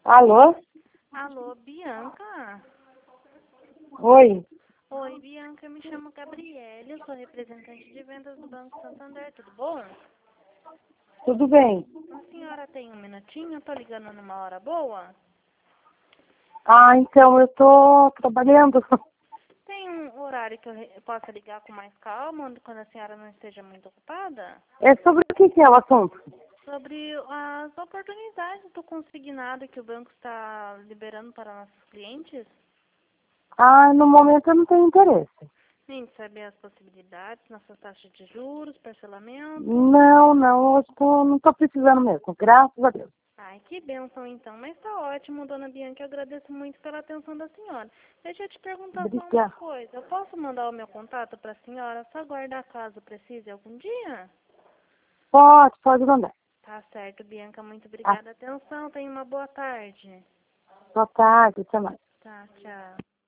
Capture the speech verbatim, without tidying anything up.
Alô? Alô, Bianca? Oi. Oi, Bianca, eu me chamo Gabriele, eu sou representante de vendas do Banco Santander, tudo bom? Tudo bem? A senhora tem um minutinho? Eu tô ligando numa hora boa? Ah, então eu tô trabalhando. Tem um horário que eu re- eu possa ligar com mais calma, onde- quando a senhora não esteja muito ocupada? É sobre o que que é o assunto? Sobre as oportunidades do consignado que o banco está liberando para nossos clientes? Ah, no momento eu não tenho interesse. Sim, saber as possibilidades, nossas taxas de juros, parcelamento. Não, não, eu tô, não tô precisando mesmo, graças a Deus. Ai, que bênção então, mas tá ótimo, dona Bianca, eu agradeço muito pela atenção da senhora. Deixa eu te perguntar só uma Obrigada. coisa, eu posso mandar o meu contato para a senhora, só guardar caso precise algum dia? Pode, pode mandar. Tá certo, Bianca, muito Ah, obrigada. Atenção, tenha uma boa tarde. boa tarde, até mais. Tá, tchau.